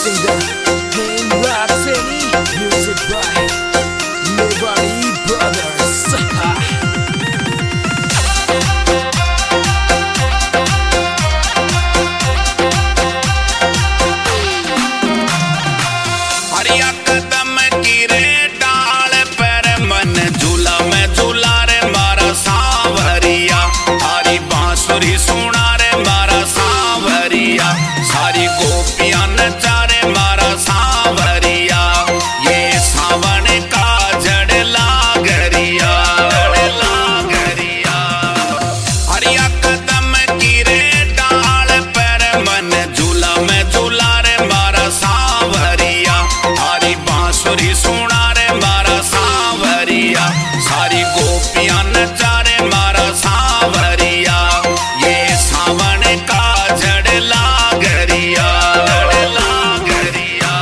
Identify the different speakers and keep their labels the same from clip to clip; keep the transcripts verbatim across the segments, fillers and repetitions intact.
Speaker 1: singer King Rhapsody, music by Liberty Brothers.
Speaker 2: हरिया कदम की रे डाल पर मन झूला में झूला रे मारा सांवरिया, हरी बांसुरी सुना रे मारा सांवरिया, सारी गोपियां नचा रे मारा सांवरिया, ये सावन का जड़ लागरिया लागरिया। हरिया कदम की रे डाल पर मन झूला में झूला रे मारा सांवरिया, हरी बांसुरी सुना रे मारा सांवरिया, सारी गोपियां नचा रे मारा सांवरिया, ये सावन का जड़ लागरिया लागरिया।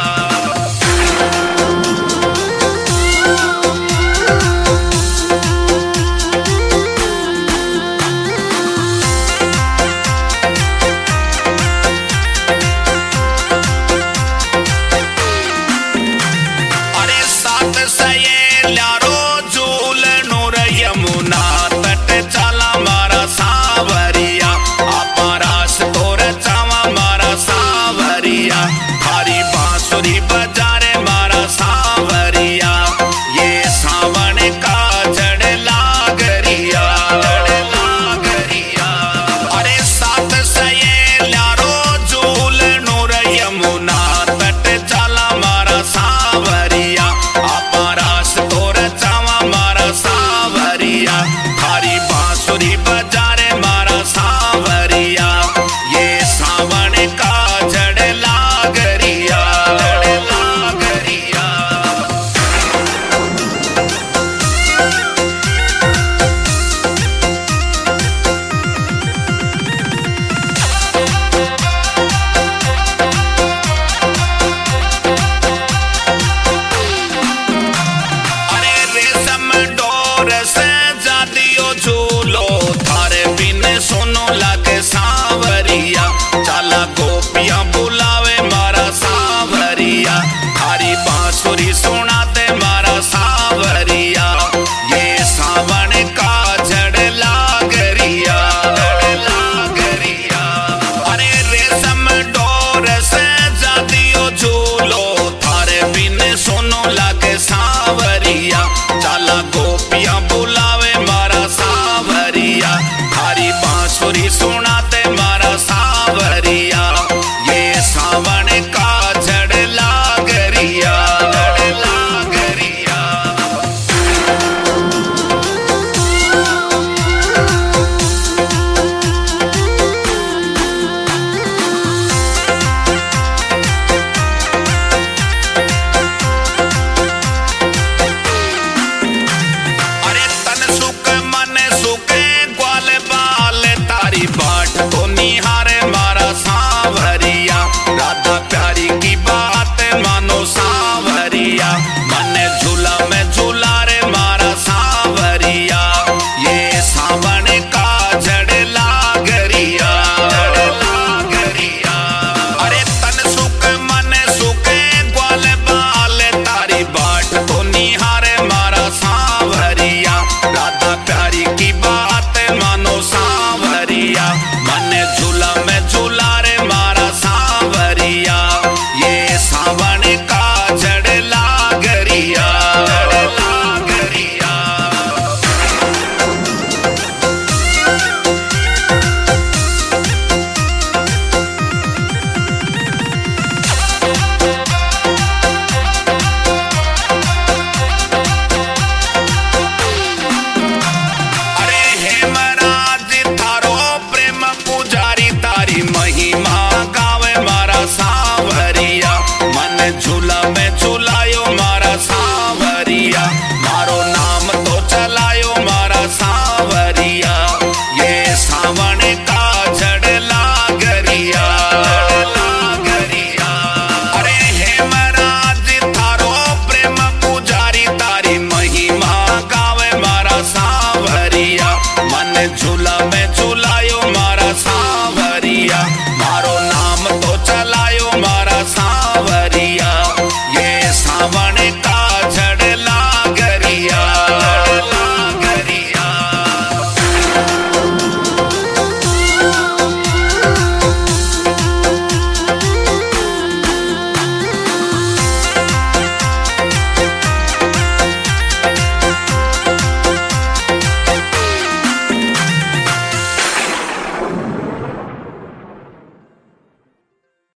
Speaker 2: अरे सात सहेलियां रो झूलनो रे यमुना तट चला मारा सांवरिया, आपा रास तोर चावा मारा सांवरिया, हरी बांसुरी बजा रे मारा सांवरिया, ये सावन का जड़ लागरिया लागरिया। अरे सात सहेलियां रो झूलनो रे यमुना तट चला मारा सांवरिया, आपा रास तोर चावा मारा सांवरिया, हरी बांसुरी बजा रे मारा सांवरिया, ये सावन का जड़ लागरिया लागरिया। अरे रेशम डोर से जादियो झूलो, थारे बिन सुनो लागे सांवरिया, चला गोपियां बुलावे मारा सांवरिया, हरी बांसुरी सुनाते मारा सांवरिया, ये सावन का जड़ लागरिया लागरिया। अरे रेशम डोर से जादियो झूलो, थारे बिन सुनो लागे सांवरिया, चला गोपियां बुलावे मारा सांवरिया, हरी बांसुरी सुनाते मारा सांवरिया, ये सावन का जड़ लागरिया लागरिया। अरे तन सुख मन सुखे ग्वाल बाल, तारी बाट को निहार